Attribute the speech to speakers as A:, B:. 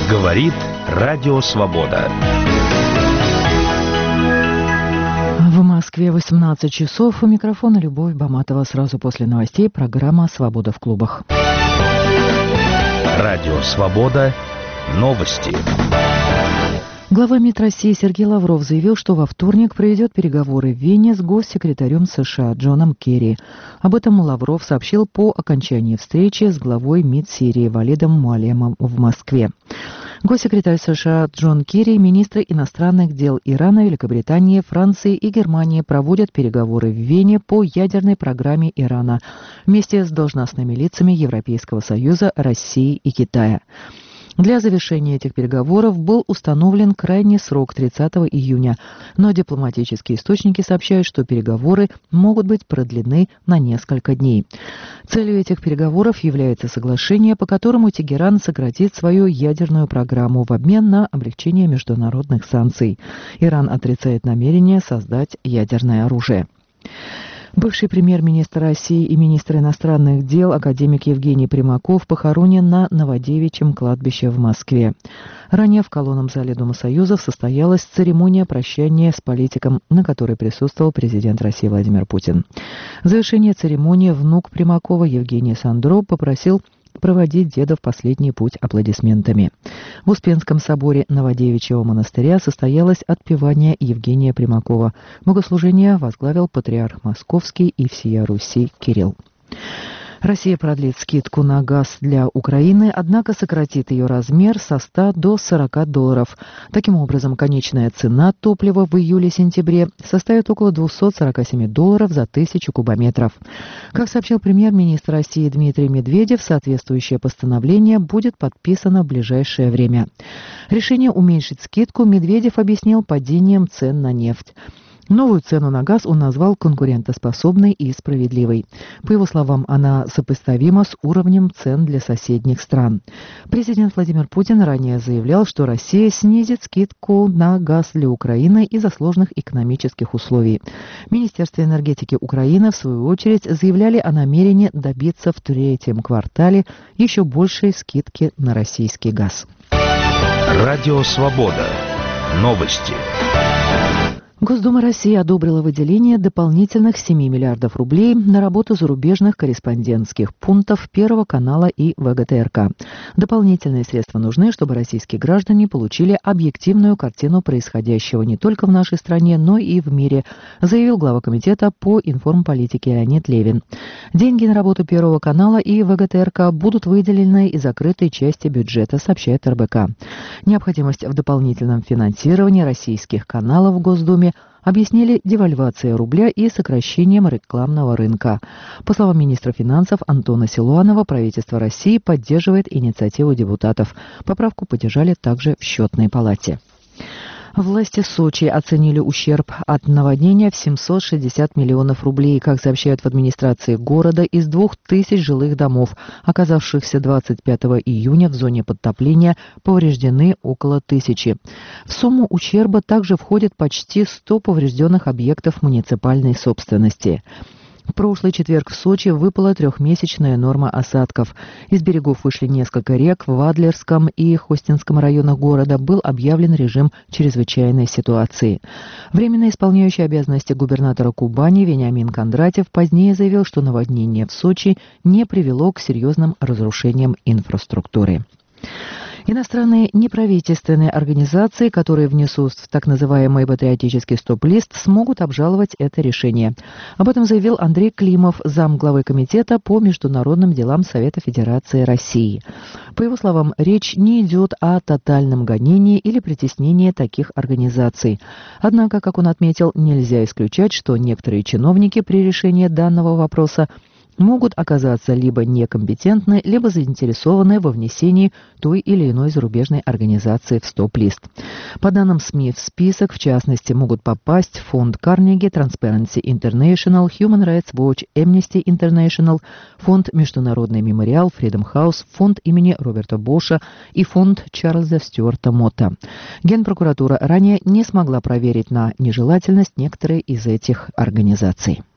A: Говорит Радио Свобода.
B: В Москве 18 часов. У микрофона Любовь Баматова. Сразу после новостей программа «Свобода в клубах».
A: Радио Свобода. Новости.
B: Глава МИД России Сергей Лавров заявил, что во вторник проведет переговоры в Вене с госсекретарем США Джоном Керри. Об этом Лавров сообщил по окончании встречи с главой МИД Сирии Валидом Муалемом в Москве. Госсекретарь США Джон Керри, министры иностранных дел Ирана, Великобритании, Франции и Германии проводят переговоры в Вене по ядерной программе Ирана вместе с должностными лицами Европейского Союза, России и Китая. Для завершения этих переговоров был установлен крайний срок 30 июня, но дипломатические источники сообщают, что переговоры могут быть продлены на несколько дней. Целью этих переговоров является соглашение, по которому Тегеран сократит свою ядерную программу в обмен на облегчение международных санкций. Иран отрицает намерение создать ядерное оружие. Бывший премьер-министр России и министр иностранных дел академик Евгений Примаков похоронен на Новодевичьем кладбище в Москве. Ранее в колонном зале Дома Союзов состоялась церемония прощания с политиком, на которой присутствовал президент России Владимир Путин. В завершение церемонии внук Примакова Евгений Сандро попросил проводить деда в последний путь аплодисментами. В Успенском соборе Новодевичьего монастыря состоялось отпевание Евгения Примакова. Богослужение возглавил патриарх Московский и всея Руси Кирилл. Россия продлит скидку на газ для Украины, однако сократит ее размер со 100 до 40 долларов. Таким образом, конечная цена топлива в июле-сентябре составит около 247 долларов за 1000 кубометров. Как сообщил премьер-министр России Дмитрий Медведев, соответствующее постановление будет подписано в ближайшее время. Решение уменьшить скидку Медведев объяснил падением цен на нефть. Новую цену на газ он назвал конкурентоспособной и справедливой. По его словам, она сопоставима с уровнем цен для соседних стран. Президент Владимир Путин ранее заявлял, что Россия снизит скидку на газ для Украины из-за сложных экономических условий. Министерство энергетики Украины, в свою очередь, заявляли о намерении добиться в третьем квартале еще большей скидки на российский газ.
A: Радио Свобода. Новости.
B: Госдума России одобрила выделение дополнительных 7 миллиардов рублей на работу зарубежных корреспондентских пунктов Первого канала и ВГТРК. Дополнительные средства нужны, чтобы российские граждане получили объективную картину происходящего не только в нашей стране, но и в мире, заявил глава комитета по информполитике Леонид Левин. Деньги на работу Первого канала и ВГТРК будут выделены из закрытой части бюджета, сообщает РБК. Необходимость в дополнительном финансировании российских каналов в Госдуме объяснили девальвацией рубля и сокращением рекламного рынка. По словам министра финансов Антона Силуанова, правительство России поддерживает инициативу депутатов. Поправку поддержали также в Счетной палате. Власти Сочи оценили ущерб от наводнения в 760 миллионов рублей. Как сообщают в администрации города, из 2000 жилых домов, оказавшихся 25 июня в зоне подтопления, повреждены около 1000. В сумму ущерба также входят почти 100 поврежденных объектов муниципальной собственности. В прошлый четверг в Сочи выпала трехмесячная норма осадков. Из берегов вышли несколько рек. В Адлерском и Хостинском районах города был объявлен режим чрезвычайной ситуации. Временно исполняющий обязанности губернатора Кубани Вениамин Кондратьев позднее заявил, что наводнение в Сочи не привело к серьезным разрушениям инфраструктуры. Иностранные неправительственные организации, которые внесут в так называемый патриотический стоп-лист, смогут обжаловать это решение. Об этом заявил Андрей Климов, замглавы комитета по международным делам Совета Федерации России. По его словам, речь не идет о тотальном гонении или притеснении таких организаций. Однако, как он отметил, нельзя исключать, что некоторые чиновники при решении данного вопроса могут оказаться либо некомпетентны, либо заинтересованы во внесении той или иной зарубежной организации в стоп-лист. По данным СМИ, в список, в частности, могут попасть фонд Carnegie, Transparency International, Human Rights Watch, Amnesty International, фонд Международный мемориал, Freedom House, фонд имени Роберта Боша и фонд Чарльза Стюарта Мотта. Генпрокуратура ранее не смогла проверить на нежелательность некоторые из этих организаций.